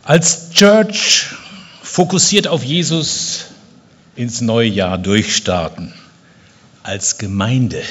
Als Church fokussiert auf Jesus ins neue Jahr durchstarten. Als Gemeinde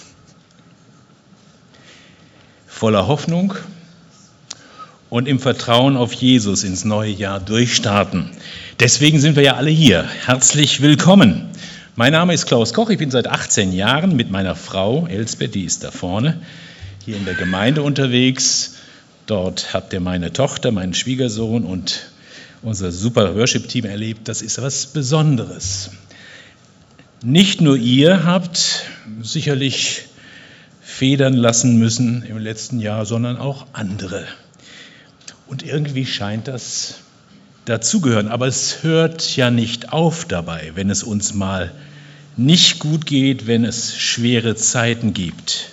voller Hoffnung und im Vertrauen auf Jesus ins neue Jahr durchstarten. Deswegen sind wir ja alle hier. Herzlich willkommen. Mein Name ist Klaus Koch. Ich bin seit 18 Jahren mit meiner Frau Elsbeth, die ist da vorne, hier in der Gemeinde unterwegs. Dort habt ihr meine Tochter, meinen Schwiegersohn und unser super Worship-Team erlebt. Das ist was Besonderes. Nicht nur ihr habt sicherlich federn lassen müssen im letzten Jahr, sondern auch andere. Und irgendwie scheint das dazugehören. Aber es hört ja nicht auf dabei, wenn es uns mal nicht gut geht, wenn es schwere Zeiten gibt.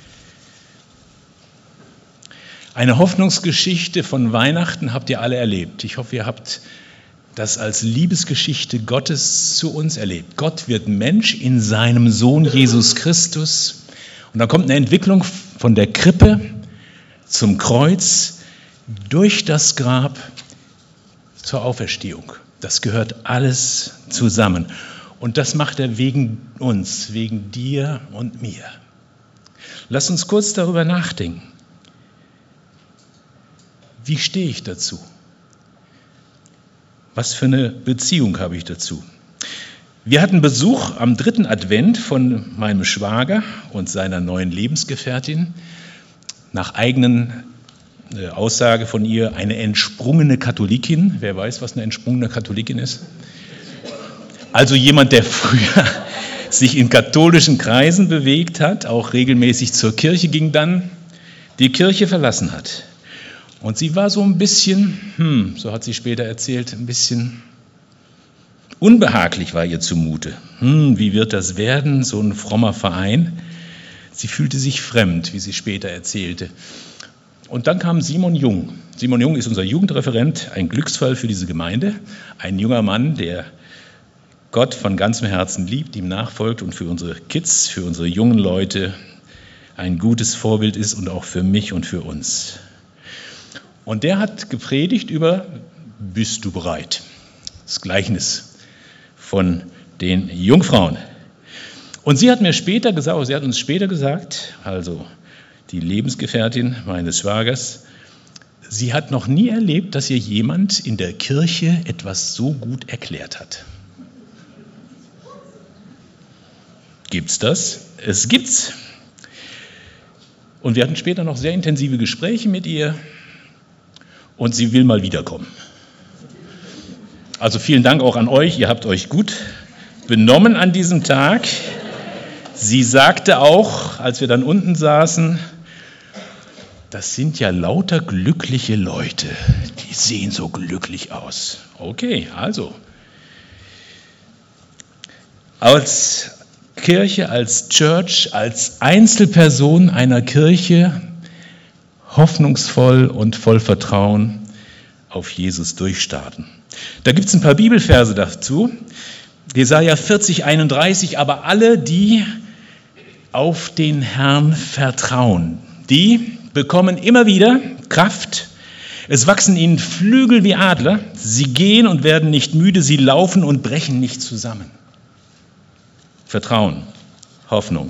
Eine Hoffnungsgeschichte von Weihnachten habt ihr alle erlebt. Ich hoffe, ihr habt das als Liebesgeschichte Gottes zu uns erlebt. Gott wird Mensch in seinem Sohn Jesus Christus. Und da kommt eine Entwicklung von der Krippe zum Kreuz, durch das Grab zur Auferstehung. Das gehört alles zusammen. Und das macht er wegen uns, wegen dir und mir. Lass uns kurz darüber nachdenken. Wie stehe ich dazu? Was für eine Beziehung habe ich dazu? Wir hatten Besuch am 3. Advent von meinem Schwager und seiner neuen Lebensgefährtin. Nach eigenen Aussage von ihr eine entsprungene Katholikin. Wer weiß, was eine entsprungene Katholikin ist? Also jemand, der früher sich in katholischen Kreisen bewegt hat, auch regelmäßig zur Kirche ging, dann die Kirche verlassen hat. Und sie war so ein bisschen, so hat sie später erzählt, ein bisschen unbehaglich war ihr zumute. Wie wird das werden, so ein frommer Verein? Sie fühlte sich fremd, wie sie später erzählte. Und dann kam Simon Jung. Simon Jung ist unser Jugendreferent, ein Glücksfall für diese Gemeinde. Ein junger Mann, der Gott von ganzem Herzen liebt, ihm nachfolgt und für unsere Kids, für unsere jungen Leute ein gutes Vorbild ist und auch für mich und für uns. Und der hat gepredigt über, bist du bereit? Das Gleichnis von den Jungfrauen. Und sie hat uns später gesagt, also die Lebensgefährtin meines Schwagers, sie hat noch nie erlebt, dass ihr jemand in der Kirche etwas so gut erklärt hat. Gibt's das? Es gibt's. Und wir hatten später noch sehr intensive Gespräche mit ihr. Und sie will mal wiederkommen. Also vielen Dank auch an euch. Ihr habt euch gut benommen an diesem Tag. Sie sagte auch, als wir dann unten saßen, das sind ja lauter glückliche Leute. Die sehen so glücklich aus. Okay, also. Als Kirche, als Church, als Einzelperson einer Kirche hoffnungsvoll und voll Vertrauen auf Jesus durchstarten. Da gibt es ein paar Bibelverse dazu. Jesaja 40,31, aber alle, die auf den Herrn vertrauen, die bekommen immer wieder Kraft. Es wachsen ihnen Flügel wie Adler. Sie gehen und werden nicht müde, sie laufen und brechen nicht zusammen. Vertrauen, Hoffnung.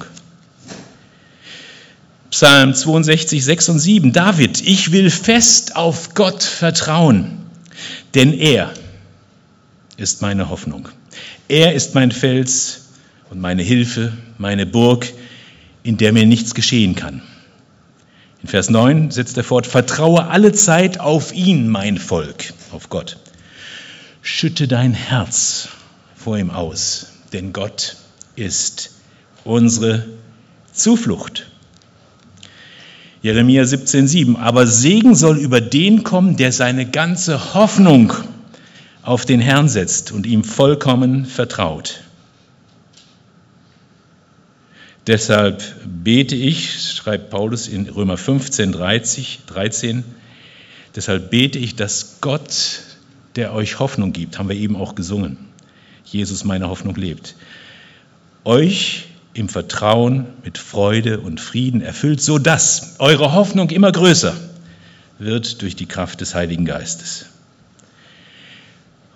Psalm 62, 6 und 7. David, ich will fest auf Gott vertrauen, denn er ist meine Hoffnung. Er ist mein Fels und meine Hilfe, meine Burg, in der mir nichts geschehen kann. In Vers 9 setzt er fort, vertraue alle Zeit auf ihn, mein Volk, auf Gott. Schütte dein Herz vor ihm aus, denn Gott ist unsere Zuflucht. Jeremia 17,7. Aber Segen soll über den kommen, der seine ganze Hoffnung auf den Herrn setzt und ihm vollkommen vertraut. Deshalb bete ich, schreibt Paulus in Römer 15, 13, deshalb bete ich, dass Gott, der euch Hoffnung gibt, haben wir eben auch gesungen, Jesus meine Hoffnung lebt, euch im Vertrauen mit Freude und Frieden erfüllt, sodass eure Hoffnung immer größer wird durch die Kraft des Heiligen Geistes.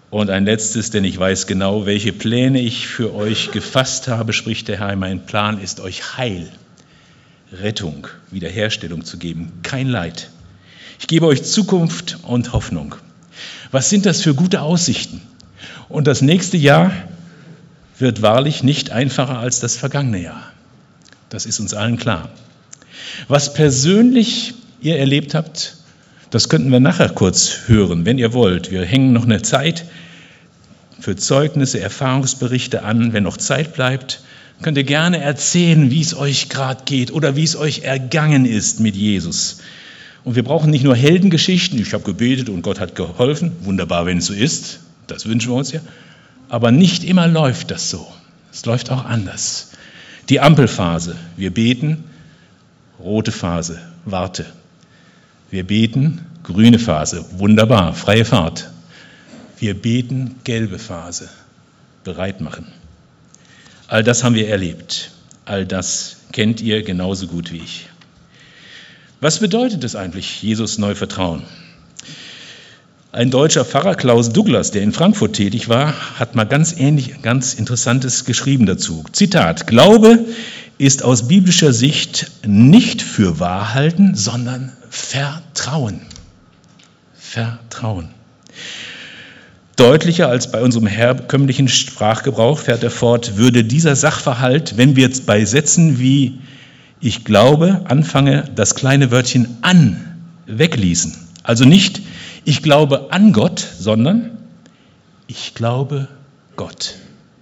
Und ein letztes, denn ich weiß genau, welche Pläne ich für euch gefasst habe, spricht der Herr. Mein Plan ist, euch Heil, Rettung, Wiederherstellung zu geben, kein Leid. Ich gebe euch Zukunft und Hoffnung. Was sind das für gute Aussichten? Und das nächste Jahr wird wahrlich nicht einfacher als das vergangene Jahr. Das ist uns allen klar. Was persönlich ihr erlebt habt, das könnten wir nachher kurz hören, wenn ihr wollt. Wir hängen noch eine Zeit für Zeugnisse, Erfahrungsberichte an. Wenn noch Zeit bleibt, könnt ihr gerne erzählen, wie es euch gerade geht oder wie es euch ergangen ist mit Jesus. Und wir brauchen nicht nur Heldengeschichten, ich habe gebetet und Gott hat geholfen, wunderbar, wenn es so ist, das wünschen wir uns ja, aber nicht immer läuft das so, es läuft auch anders. Die Ampelphase, wir beten, rote Phase, warte. Wir beten, grüne Phase, wunderbar, freie Fahrt. Wir beten, gelbe Phase, bereit machen. All das haben wir erlebt, all das kennt ihr genauso gut wie ich. Was bedeutet es eigentlich, Jesus neu vertrauen? Ein deutscher Pfarrer, Klaus Douglas, der in Frankfurt tätig war, hat mal ganz Interessantes geschrieben dazu. Zitat: Glaube ist aus biblischer Sicht nicht für wahr halten, sondern Vertrauen. Vertrauen. Deutlicher als bei unserem herkömmlichen Sprachgebrauch, fährt er fort, würde dieser Sachverhalt, wenn wir jetzt bei Sätzen wie ich glaube, anfange, das kleine Wörtchen an wegließen. Also nicht, ich glaube an Gott, sondern ich glaube Gott.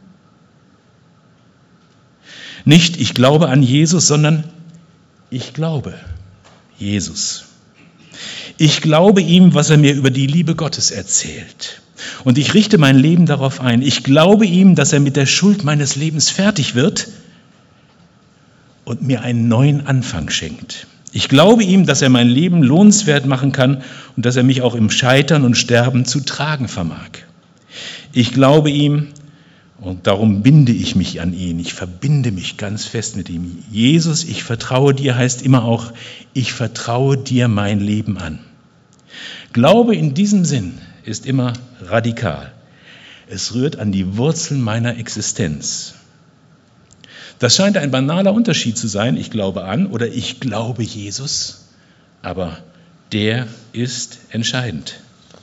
Nicht, ich glaube an Jesus, sondern ich glaube Jesus. Ich glaube ihm, was er mir über die Liebe Gottes erzählt. Und ich richte mein Leben darauf ein. Ich glaube ihm, dass er mit der Schuld meines Lebens fertig wird und mir einen neuen Anfang schenkt. Ich glaube ihm, dass er mein Leben lohnenswert machen kann und dass er mich auch im Scheitern und Sterben zu tragen vermag. Ich glaube ihm und darum binde ich mich an ihn. Ich verbinde mich ganz fest mit ihm. Jesus, ich vertraue dir heißt immer auch, ich vertraue dir mein Leben an. Glaube in diesem Sinn ist immer radikal. Es rührt an die Wurzeln meiner Existenz. Das scheint ein banaler Unterschied zu sein, ich glaube an oder ich glaube Jesus, aber der ist entscheidend.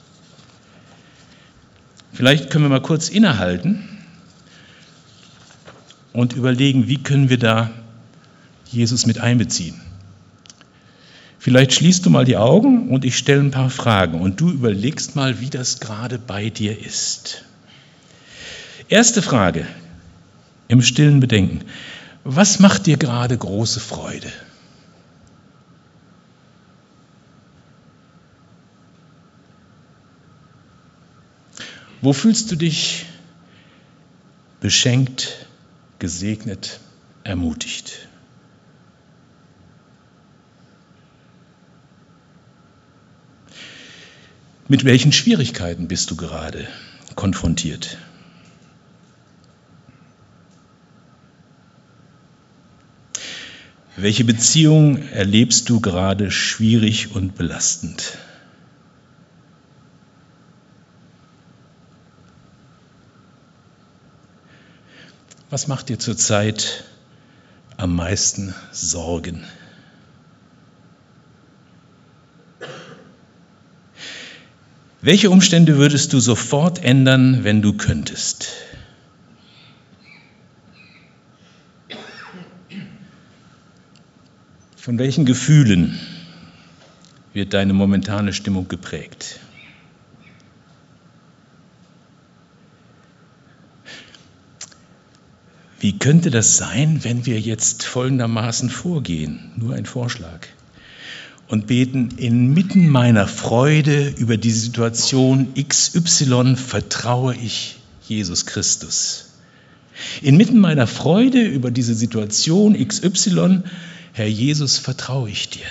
Vielleicht können wir mal kurz innehalten und überlegen, wie können wir da Jesus mit einbeziehen. Vielleicht schließt du mal die Augen und ich stelle ein paar Fragen und du überlegst mal, wie das gerade bei dir ist. Erste Frage. Im stillen Bedenken. Was macht dir gerade große Freude? Wo fühlst du dich beschenkt, gesegnet, ermutigt? Mit welchen Schwierigkeiten bist du gerade konfrontiert? Welche Beziehung erlebst du gerade schwierig und belastend? Was macht dir zurzeit am meisten Sorgen? Welche Umstände würdest du sofort ändern, wenn du könntest? Von welchen Gefühlen wird deine momentane Stimmung geprägt? Wie könnte das sein, wenn wir jetzt folgendermaßen vorgehen? Nur ein Vorschlag. Und beten, inmitten meiner Freude über die Situation XY vertraue ich Jesus Christus. Inmitten meiner Freude über diese Situation XY, Herr Jesus, vertraue ich dir.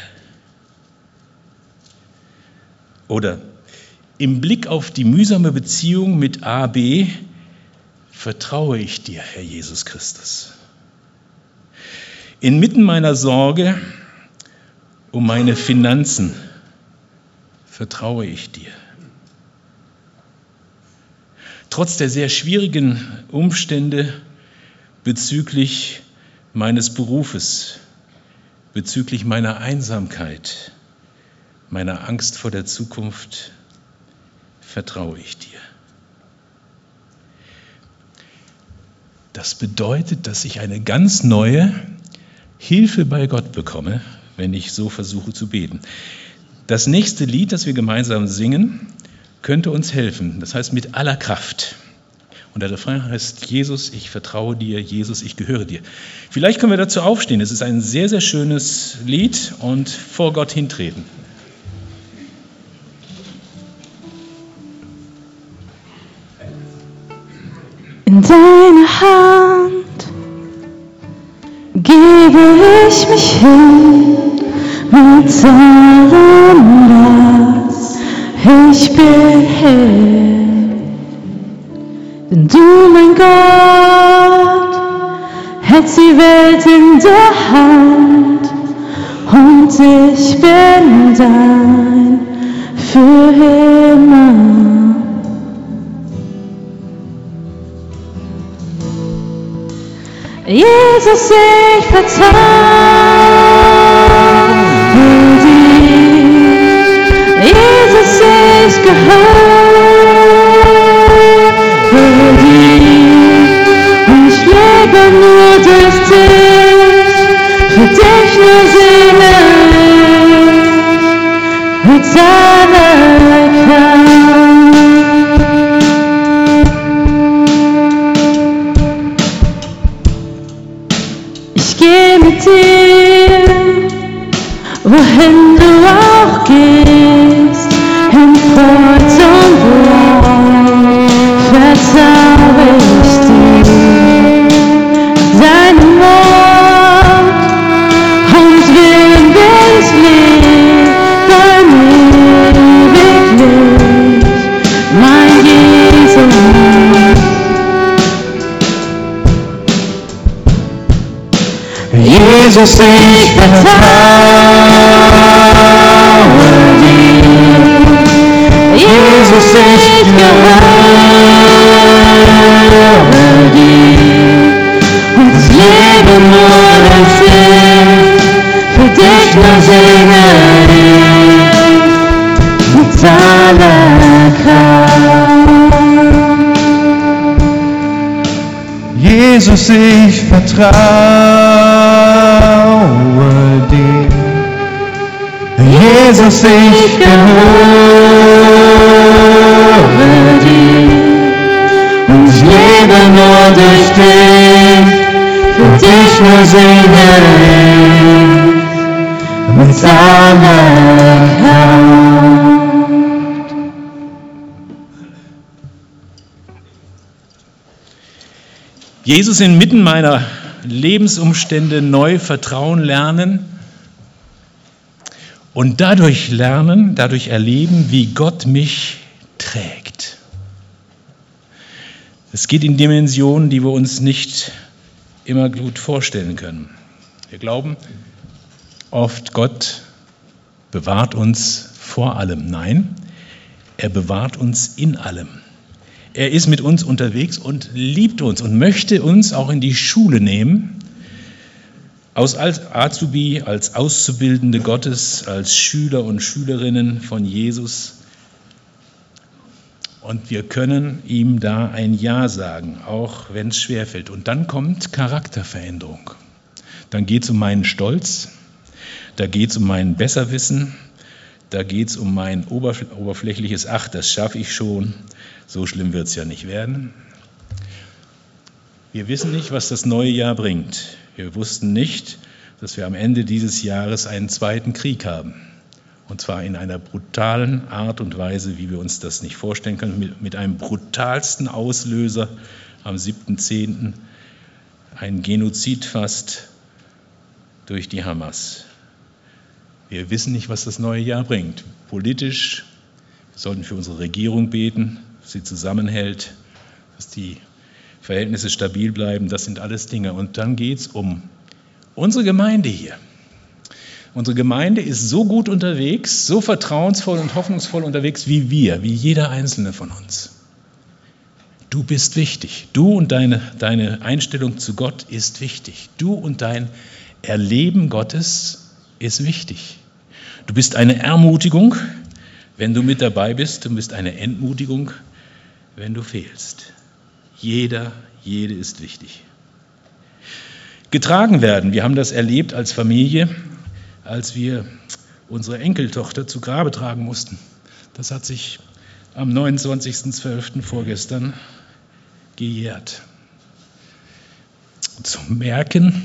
Oder im Blick auf die mühsame Beziehung mit A, B, vertraue ich dir, Herr Jesus Christus. Inmitten meiner Sorge um meine Finanzen vertraue ich dir. trotz der sehr schwierigen Umstände bezüglich meines Berufes, bezüglich meiner Einsamkeit, meiner Angst vor der Zukunft, vertraue ich dir. Das bedeutet, dass ich eine ganz neue Hilfe bei Gott bekomme, wenn ich so versuche zu beten. Das nächste Lied, das wir gemeinsam singen, könnte uns helfen. Das heißt mit aller Kraft. Und der Refrain heißt: Jesus, ich vertraue dir, Jesus, ich gehöre dir. Vielleicht können wir dazu aufstehen. Es ist ein sehr, sehr schönes Lied und vor Gott hintreten. In deine Hand gebe ich mich hin mit allem, was ich bin. Denn du, mein Gott, hältst die Welt in der Hand und ich bin dein für immer. Jesus, ich vertraue dir. Jesus, ich gehöre dir. Und ich lebe nur durch dich, für dich nur singe ich mit aller Kraft. Wohin du auch gehst, in Kreuz und Blau, vertraue ich dir, deinem Wort und Willen bin ich lieb, dein ewig Licht, mein Jesus. Jesus, ich vertraue dir. Jesus, ich gehöre dir. Und ich lebe nur durch dich, für dich nur singe ich mit aller Kraft. Jesus, ich vertraue dir. Jesus, ich gehöre dir. Und ich lebe nur durch dich, für dich nur singe ich mit aller Kraft. Jesus inmitten meiner Lebensumstände neu vertrauen lernen und dadurch erleben, wie Gott mich trägt. Es geht in Dimensionen, die wir uns nicht immer gut vorstellen können. Wir glauben oft, Gott bewahrt uns vor allem. Nein, er bewahrt uns in allem. Er ist mit uns unterwegs und liebt uns und möchte uns auch in die Schule nehmen, als Azubi, als Auszubildende Gottes, als Schüler und Schülerinnen von Jesus. Und wir können ihm da ein Ja sagen, auch wenn es schwerfällt. Und dann kommt Charakterveränderung. Dann geht es um meinen Stolz, da geht es um mein Besserwissen, da geht es um mein oberflächliches Ach, das schaffe ich schon. So schlimm wird es ja nicht werden. Wir wissen nicht, was das neue Jahr bringt. Wir wussten nicht, dass wir am Ende dieses Jahres einen zweiten Krieg haben. Und zwar in einer brutalen Art und Weise, wie wir uns das nicht vorstellen können, mit einem brutalsten Auslöser am 7.10., ein Genozid fast durch die Hamas. Wir wissen nicht, was das neue Jahr bringt. Politisch, wir sollten für unsere Regierung beten, dass sie zusammenhält, dass die Verhältnisse stabil bleiben. Das sind alles Dinge. Und dann geht es um unsere Gemeinde hier. Unsere Gemeinde ist so gut unterwegs, so vertrauensvoll und hoffnungsvoll unterwegs wie wir, wie jeder Einzelne von uns. Du bist wichtig. Du und deine Einstellung zu Gott ist wichtig. Du und dein Erleben Gottes ist wichtig. Du bist eine Ermutigung, wenn du mit dabei bist. Du bist eine Entmutigung, wenn du fehlst. Jede ist wichtig. Getragen werden. Wir haben das erlebt als Familie, als wir unsere Enkeltochter zu Grabe tragen mussten. Das hat sich am 29.12. vorgestern gejährt. Zu merken,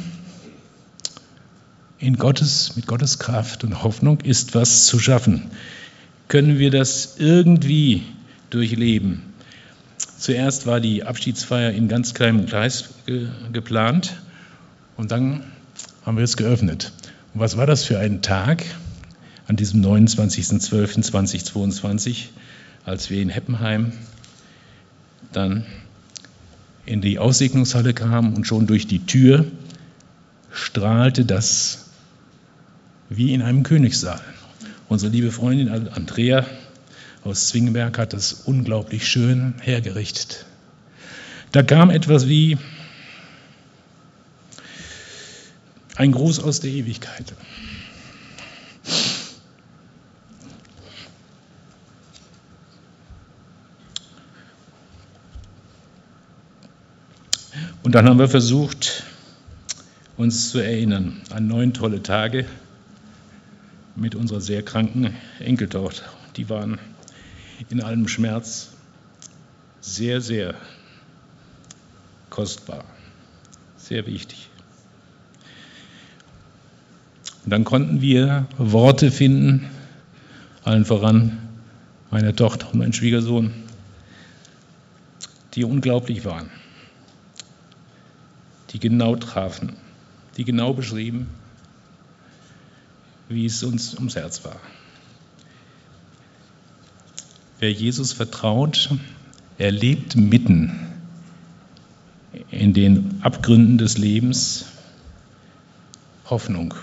mit Gottes Kraft und Hoffnung ist was zu schaffen. Können wir das irgendwie durchleben? Zuerst war die Abschiedsfeier in ganz kleinem Kreis geplant und dann haben wir es geöffnet. Und was war das für ein Tag an diesem 29.12.2022, als wir in Heppenheim dann in die Aussegnungshalle kamen und schon durch die Tür strahlte das wie in einem Königssaal. Unsere liebe Freundin Andrea aus Zwingenberg hat das unglaublich schön hergerichtet. Da kam etwas wie ein Gruß aus der Ewigkeit. Und dann haben wir versucht, uns zu erinnern an 9 tolle Tage mit unserer sehr kranken Enkeltochter. Die waren in allem Schmerz sehr, sehr kostbar, sehr wichtig. Und dann konnten wir Worte finden, allen voran meine Tochter und mein Schwiegersohn, die unglaublich waren, die genau trafen, die genau beschrieben, wie es uns ums Herz war. Wer Jesus vertraut, erlebt mitten in den Abgründen des Lebens Hoffnung.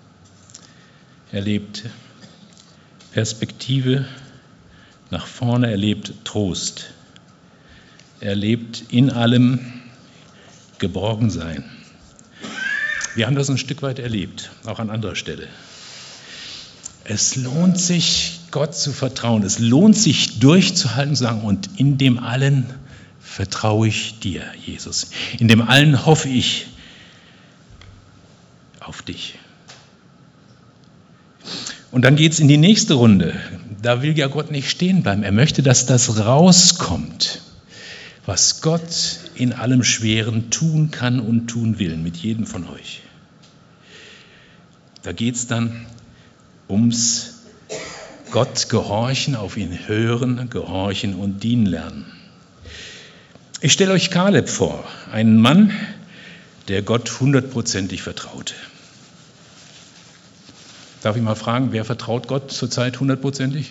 Erlebt Perspektive nach vorne, erlebt Trost. Erlebt in allem Geborgensein. Wir haben das ein Stück weit erlebt, auch an anderer Stelle. Es lohnt sich, Gott zu vertrauen. Es lohnt sich, durchzuhalten und zu sagen, und in dem allen vertraue ich dir, Jesus. In dem allen hoffe ich auf dich. Und dann geht es in die nächste Runde. Da will ja Gott nicht stehen bleiben. Er möchte, dass das rauskommt, was Gott in allem Schweren tun kann und tun will, mit jedem von euch. Da geht es dann ums Gott gehorchen, auf ihn hören, gehorchen und dienen lernen. Ich stelle euch Kaleb vor, einen Mann, der Gott 100%ig vertraute. Darf ich mal fragen, wer vertraut Gott zurzeit 100%ig?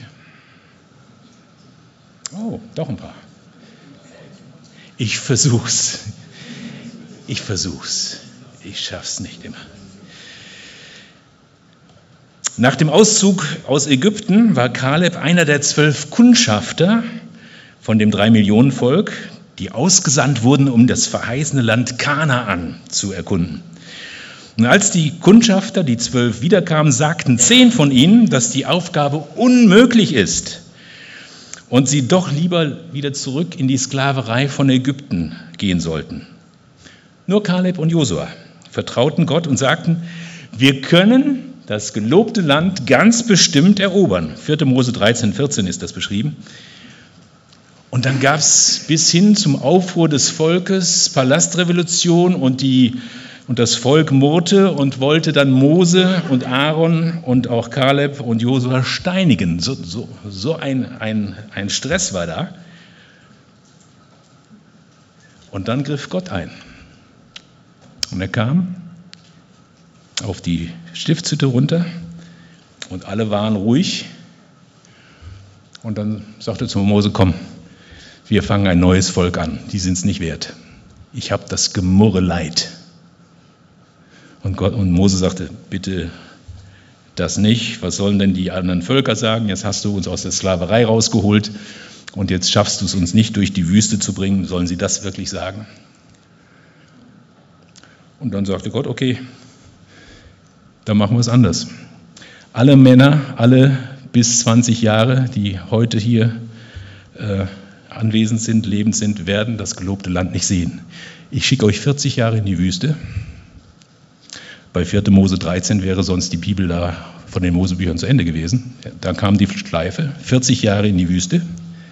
Oh, doch ein paar. Ich versuch's. Ich schaff's nicht immer. Nach dem Auszug aus Ägypten war Kaleb einer der 12 Kundschafter von dem 3-Millionen-Volk, die ausgesandt wurden, um das verheißene Land Kanaan zu erkunden. Und als die Kundschafter, die 12, wiederkamen, sagten 10 von ihnen, dass die Aufgabe unmöglich ist und sie doch lieber wieder zurück in die Sklaverei von Ägypten gehen sollten. Nur Kaleb und Josua vertrauten Gott und sagten, wir können das gelobte Land ganz bestimmt erobern. 4. Mose 13,14 ist das beschrieben. Und dann gab es bis hin zum Aufruhr des Volkes Palastrevolution und das Volk murrte und wollte dann Mose und Aaron und auch Kaleb und Josua steinigen. So ein Stress war da. Und dann griff Gott ein. Und er kam auf die Stiftshütte runter und alle waren ruhig. Und dann sagte er zu Mose, komm, wir fangen ein neues Volk an, die sind es nicht wert. Ich habe das Gemurre leid. Und Mose sagte, bitte das nicht, was sollen denn die anderen Völker sagen? Jetzt hast du uns aus der Sklaverei rausgeholt Und jetzt schaffst du es uns nicht durch die Wüste zu bringen. Sollen sie das wirklich sagen? Und dann sagte Gott, okay, dann machen wir es anders. Alle Männer, alle bis 20 Jahre, die heute hier anwesend sind, lebend sind, werden das gelobte Land nicht sehen. Ich schicke euch 40 Jahre in die Wüste. Bei 4. Mose 13 wäre sonst die Bibel da von den Mosebüchern zu Ende gewesen. Da kam die Schleife, 40 Jahre in die Wüste.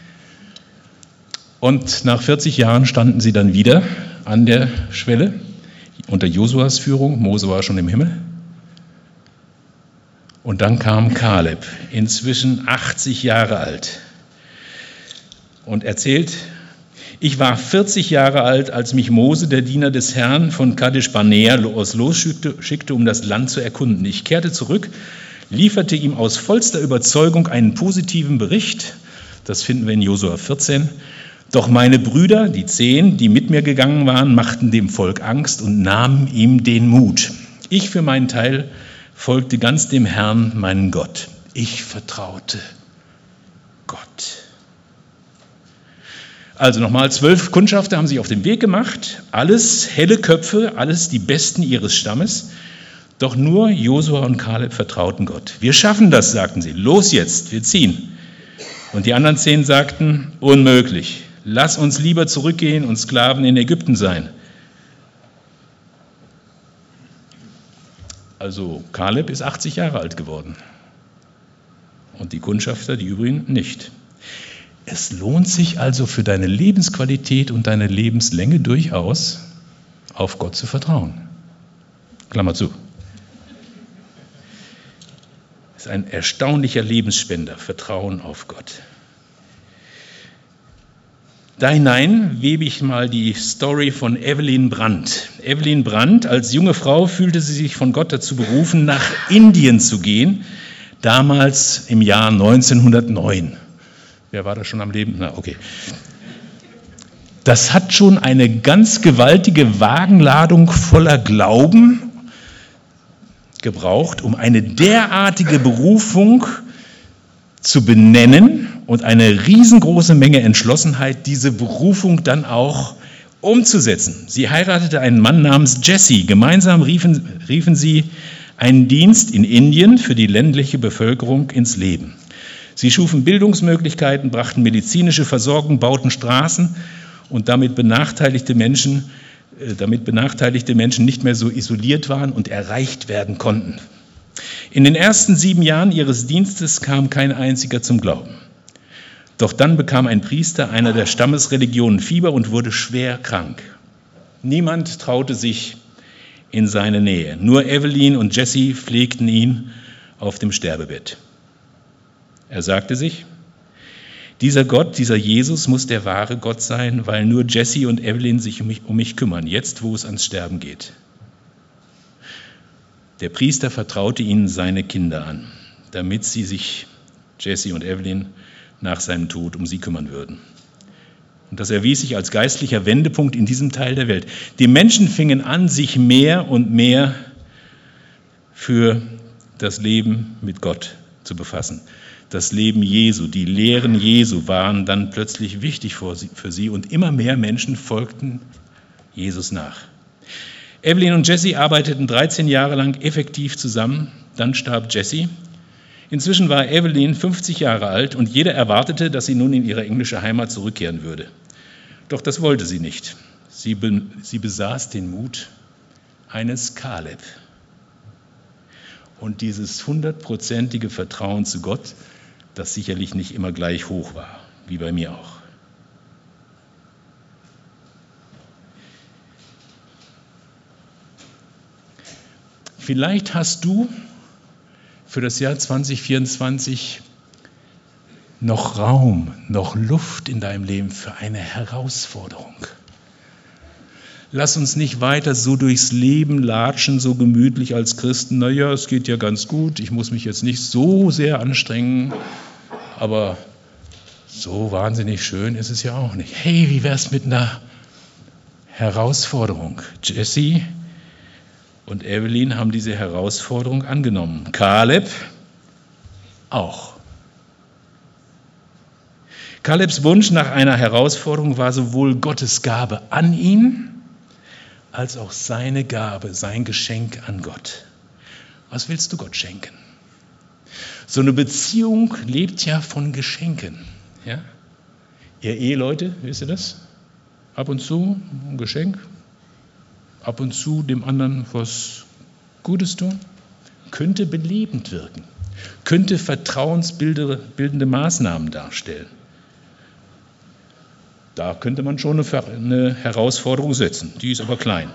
Und nach 40 Jahren standen sie dann wieder an der Schwelle unter Josuas Führung. Mose war schon im Himmel. Und dann kam Kaleb, inzwischen 80 Jahre alt, und erzählt: Ich war 40 Jahre alt, als mich Mose, der Diener des Herrn, von Kadesh Barnea losschickte, um das Land zu erkunden. Ich kehrte zurück, lieferte ihm aus vollster Überzeugung einen positiven Bericht. Das finden wir in Josua 14. Doch meine Brüder, die 10, die mit mir gegangen waren, machten dem Volk Angst und nahmen ihm den Mut. Ich für meinen Teil folgte ganz dem Herrn, meinen Gott. Ich vertraute Gott. Also nochmal, 12 Kundschafter haben sich auf den Weg gemacht, alles helle Köpfe, alles die Besten ihres Stammes. Doch nur Josua und Kaleb vertrauten Gott. Wir schaffen das, sagten sie. Los jetzt, wir ziehen. Und die anderen 10 sagten, unmöglich. Lass uns lieber zurückgehen und Sklaven in Ägypten sein. Also Kaleb ist 80 Jahre alt geworden. Und die Kundschafter, die übrigen, nicht. Es lohnt sich also für deine Lebensqualität und deine Lebenslänge durchaus, auf Gott zu vertrauen. Klammer zu. Das ist ein erstaunlicher Lebensspender, Vertrauen auf Gott. Da hinein webe ich mal die Story von Evelyn Brandt. Evelyn Brandt, als junge Frau, fühlte sie sich von Gott dazu berufen, nach Indien zu gehen, damals im Jahr 1909. Wer war da schon am Leben? Na, okay. Das hat schon eine ganz gewaltige Wagenladung voller Glauben gebraucht, um eine derartige Berufung zu benennen und eine riesengroße Menge Entschlossenheit, diese Berufung dann auch umzusetzen. Sie heiratete einen Mann namens Jesse. Gemeinsam riefen sie einen Dienst in Indien für die ländliche Bevölkerung ins Leben. Sie schufen Bildungsmöglichkeiten, brachten medizinische Versorgung, bauten Straßen und damit benachteiligte Menschen nicht mehr so isoliert waren und erreicht werden konnten. In den ersten 7 Jahren ihres Dienstes kam kein einziger zum Glauben. Doch dann bekam ein Priester einer der Stammesreligionen Fieber und wurde schwer krank. Niemand traute sich in seine Nähe. Nur Evelyn und Jesse pflegten ihn auf dem Sterbebett. Er sagte sich, dieser Gott, dieser Jesus muss der wahre Gott sein, weil nur Jesse und Evelyn sich um mich kümmern, jetzt wo es ans Sterben geht. Der Priester vertraute ihnen seine Kinder an, damit sie sich, Jesse und Evelyn, nach seinem Tod um sie kümmern würden. Und das erwies sich als geistlicher Wendepunkt in diesem Teil der Welt. Die Menschen fingen an, sich mehr und mehr für das Leben mit Gott zu befassen. Das Leben Jesu, die Lehren Jesu waren dann plötzlich wichtig für sie und immer mehr Menschen folgten Jesus nach. Evelyn und Jesse arbeiteten 13 Jahre lang effektiv zusammen, dann starb Jesse. Inzwischen war Evelyn 50 Jahre alt und jeder erwartete, dass sie nun in ihre englische Heimat zurückkehren würde. Doch das wollte sie nicht. Sie besaß den Mut eines Kaleb. Und dieses 100%ige Vertrauen zu Gott, das sicherlich nicht immer gleich hoch war, wie bei mir auch. Vielleicht hast du für das Jahr 2024 noch Raum, noch Luft in deinem Leben für eine Herausforderung. Lass uns nicht weiter so durchs Leben latschen, so gemütlich als Christen. Naja, es geht ja ganz gut, ich muss mich jetzt nicht so sehr anstrengen, aber so wahnsinnig schön ist es ja auch nicht. Hey, wie wär's mit einer Herausforderung? Jesse und Evelyn haben diese Herausforderung angenommen. Kaleb auch. Kalebs Wunsch nach einer Herausforderung war sowohl Gottes Gabe an ihn, als auch seine Gabe, sein Geschenk an Gott. Was willst du Gott schenken? So eine Beziehung lebt ja von Geschenken. Ja? Ihr Eheleute, wisst ihr das? Ab und zu ein Geschenk, ab und zu dem anderen was Gutes tun, könnte belebend wirken, könnte vertrauensbildende Maßnahmen darstellen. Da könnte man schon eine Herausforderung setzen, die ist aber klein.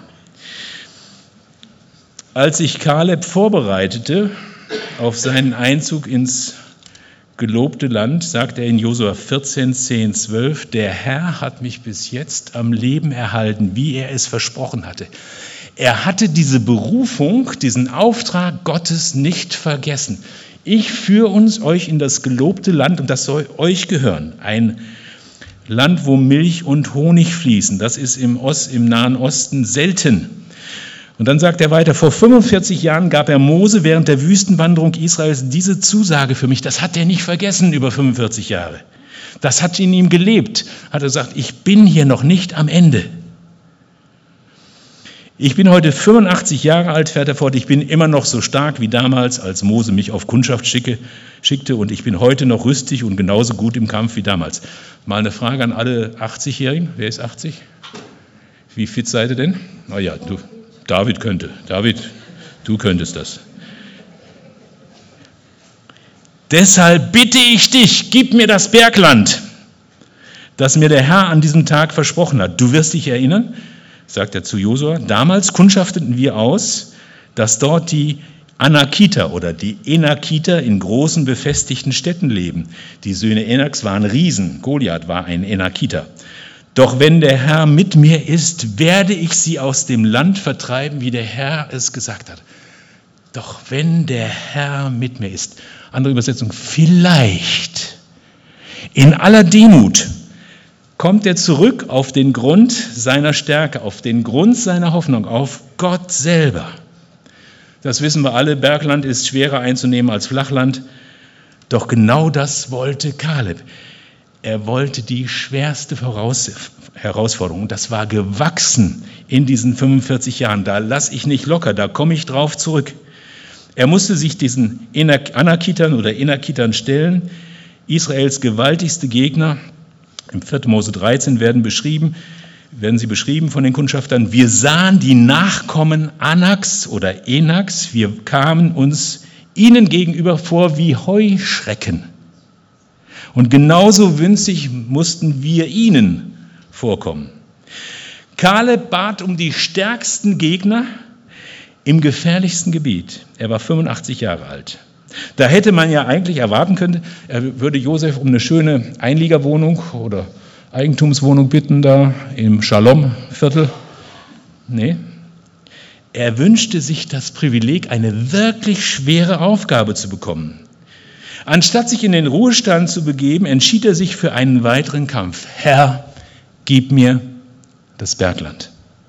Als sich Kaleb vorbereitete auf seinen Einzug ins gelobte Land, sagt er in Josua 14, 10, 12, der Herr hat mich bis jetzt am Leben erhalten, wie er es versprochen hatte. Er hatte diese Berufung, diesen Auftrag Gottes nicht vergessen. Ich führe euch in das gelobte Land und das soll euch gehören. Ein Land, wo Milch und Honig fließen. Das ist im Nahen Osten selten. Und dann sagt er weiter, vor 45 Jahren gab er Mose während der Wüstenwanderung Israels diese Zusage für mich. Das hat er nicht vergessen über 45 Jahre. Das hat in ihm gelebt. Hat er gesagt, ich bin hier noch nicht am Ende. Ich bin heute 85 Jahre alt, fährt er fort. Ich bin immer noch so stark wie damals, als Mose mich auf Kundschaft schickte. Und ich bin heute noch rüstig und genauso gut im Kampf wie damals. Mal eine Frage an alle 80-Jährigen. Wer ist 80? Wie fit seid ihr denn? Na ja, David könnte. David, du könntest das. Deshalb bitte ich dich, gib mir das Bergland, das mir der Herr an diesem Tag versprochen hat. Du wirst dich erinnern, sagt er zu Josua, damals kundschafteten wir aus, dass dort die Anakiter oder die Enakiter in großen befestigten Städten leben. Die Söhne Enaks waren Riesen, Goliath war ein Enakiter. Doch wenn der Herr mit mir ist, werde ich sie aus dem Land vertreiben, wie der Herr es gesagt hat. Doch wenn der Herr mit mir ist, andere Übersetzung, vielleicht, in aller Demut, kommt er zurück auf den Grund seiner Stärke, auf den Grund seiner Hoffnung, auf Gott selber. Das wissen wir alle, Bergland ist schwerer einzunehmen als Flachland. Doch genau das wollte Kaleb. Er wollte die schwerste Herausforderung. Und das war gewachsen in diesen 45 Jahren. Da lasse ich nicht locker, da komme ich drauf zurück. Er musste sich diesen Anakitern oder Enakitern stellen. Israels gewaltigste Gegner. Im 4. Mose 13 werden sie beschrieben von den Kundschaftern. Wir sahen die Nachkommen Anaks oder Enaks. Wir kamen uns ihnen gegenüber vor wie Heuschrecken. Und genauso winzig mussten wir ihnen vorkommen. Kaleb bat um die stärksten Gegner im gefährlichsten Gebiet. Er war 85 Jahre alt. Da hätte man ja eigentlich erwarten können, er würde Josef um eine schöne Einliegerwohnung oder Eigentumswohnung bitten da im Shalom-Viertel. Nee. Er wünschte sich das Privileg, eine wirklich schwere Aufgabe zu bekommen. Anstatt sich in den Ruhestand zu begeben, entschied er sich für einen weiteren Kampf. Herr, gib mir das Bergland.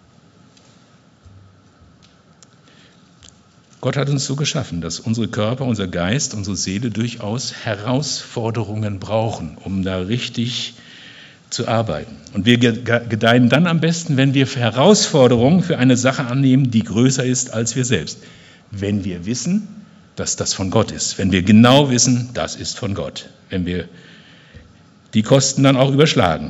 Gott hat uns so geschaffen, dass unsere Körper, unser Geist, unsere Seele durchaus Herausforderungen brauchen, um da richtig zu arbeiten. Und wir gedeihen dann am besten, wenn wir Herausforderungen für eine Sache annehmen, die größer ist als wir selbst. Wenn wir wissen, dass das von Gott ist. Wenn wir genau wissen, das ist von Gott. Wenn wir die Kosten dann auch überschlagen.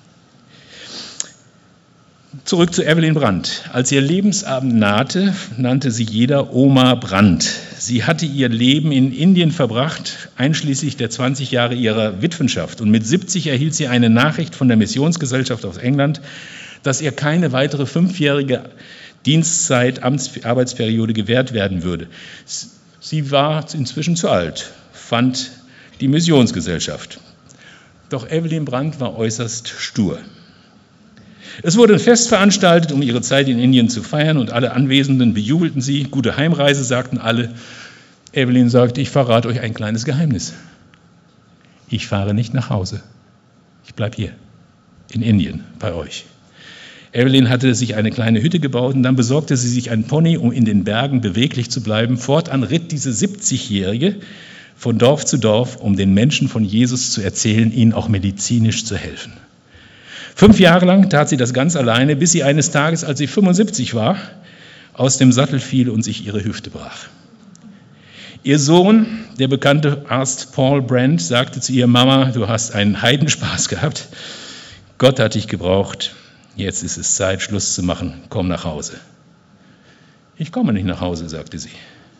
Zurück zu Evelyn Brandt. Als ihr Lebensabend nahte, nannte sie jeder Oma Brandt. Sie hatte ihr Leben in Indien verbracht, einschließlich der 20 Jahre ihrer Witwenschaft. Und mit 70 erhielt sie eine Nachricht von der Missionsgesellschaft aus England, dass ihr keine weitere 5-jährige Dienstzeit, Arbeitsperiode gewährt werden würde. Sie war inzwischen zu alt, fand die Missionsgesellschaft. Doch Evelyn Brandt war äußerst stur. Es wurde ein Fest veranstaltet, um ihre Zeit in Indien zu feiern, und alle Anwesenden bejubelten sie. Gute Heimreise, sagten alle. Evelyn sagte, ich verrate euch ein kleines Geheimnis. Ich fahre nicht nach Hause. Ich bleibe hier, in Indien, bei euch. Evelyn hatte sich eine kleine Hütte gebaut und dann besorgte sie sich einen Pony, um in den Bergen beweglich zu bleiben. Fortan ritt diese 70-Jährige von Dorf zu Dorf, um den Menschen von Jesus zu erzählen, ihnen auch medizinisch zu helfen. 5 Jahre lang tat sie das ganz alleine, bis sie eines Tages, als sie 75 war, aus dem Sattel fiel und sich ihre Hüfte brach. Ihr Sohn, der bekannte Arzt Paul Brand, sagte zu ihr: Mama, du hast einen Heidenspaß gehabt. Gott hat dich gebraucht. Jetzt ist es Zeit, Schluss zu machen. Komm nach Hause. Ich komme nicht nach Hause, sagte sie.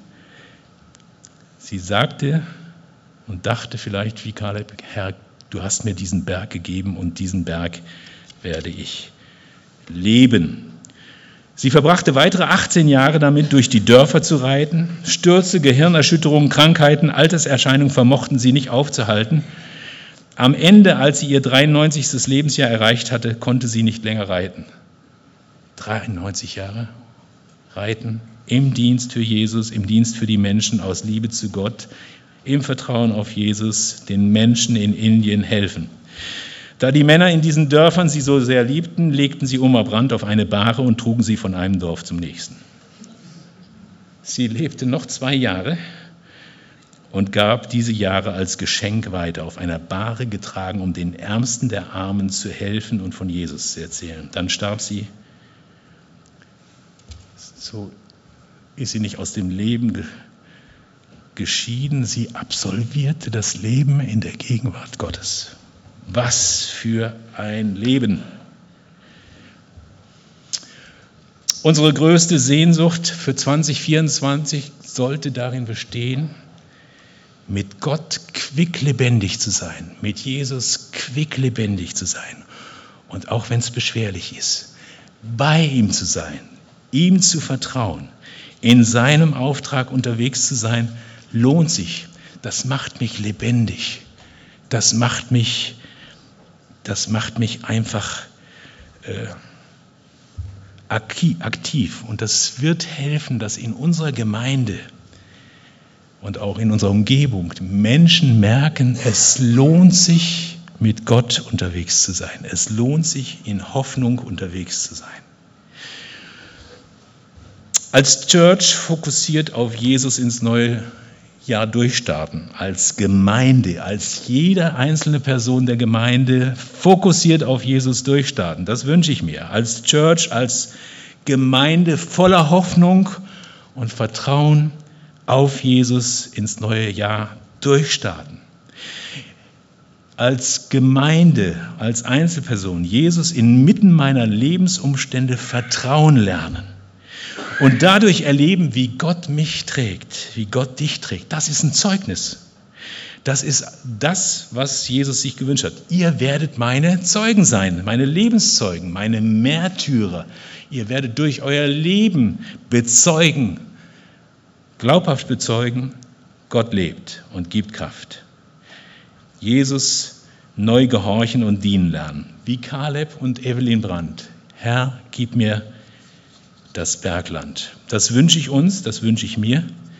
Sie sagte und dachte vielleicht wie Kaleb: Herr, du hast mir diesen Berg gegeben und diesen Berg werde ich leben. Sie verbrachte weitere 18 Jahre damit, durch die Dörfer zu reiten. Stürze, Gehirnerschütterungen, Krankheiten, Alterserscheinungen vermochten sie nicht aufzuhalten. Am Ende, als sie ihr 93. Lebensjahr erreicht hatte, konnte sie nicht länger reiten. 93 Jahre reiten im Dienst für Jesus, im Dienst für die Menschen, aus Liebe zu Gott, im Vertrauen auf Jesus, den Menschen in Indien helfen. Da die Männer in diesen Dörfern sie so sehr liebten, legten sie Oma Brandt auf eine Bahre und trugen sie von einem Dorf zum nächsten. Sie lebte noch 2 Jahre und gab diese Jahre als Geschenk weiter, auf einer Bahre getragen, um den Ärmsten der Armen zu helfen und von Jesus zu erzählen. Dann starb sie. So ist sie nicht aus dem Leben geschieden, sie absolvierte das Leben in der Gegenwart Gottes. Was für ein Leben! Unsere größte Sehnsucht für 2024 sollte darin bestehen, mit Gott quicklebendig zu sein, mit Jesus quicklebendig zu sein. Und auch wenn es beschwerlich ist, bei ihm zu sein, ihm zu vertrauen, in seinem Auftrag unterwegs zu sein, lohnt sich. Das macht mich lebendig. Das macht mich einfach aktiv. Und das wird helfen, dass in unserer Gemeinde und auch in unserer Umgebung Menschen merken, es lohnt sich, mit Gott unterwegs zu sein. Es lohnt sich, in Hoffnung unterwegs zu sein. Als Church fokussiert auf Jesus ins neue Jahr durchstarten, als Gemeinde, als jede einzelne Person der Gemeinde fokussiert auf Jesus durchstarten. Das wünsche ich mir. Als Church, als Gemeinde voller Hoffnung und Vertrauen auf Jesus ins neue Jahr durchstarten. Als Gemeinde, als Einzelperson Jesus inmitten meiner Lebensumstände vertrauen lernen. Und dadurch erleben, wie Gott mich trägt, wie Gott dich trägt. Das ist ein Zeugnis. Das ist das, was Jesus sich gewünscht hat. Ihr werdet meine Zeugen sein, meine Lebenszeugen, meine Märtyrer. Ihr werdet durch euer Leben bezeugen, glaubhaft bezeugen, Gott lebt und gibt Kraft. Jesus neu gehorchen und dienen lernen. Wie Kaleb und Evelyn Brandt. Herr, gib mir das Bergland. Das wünsche ich uns, das wünsche ich mir.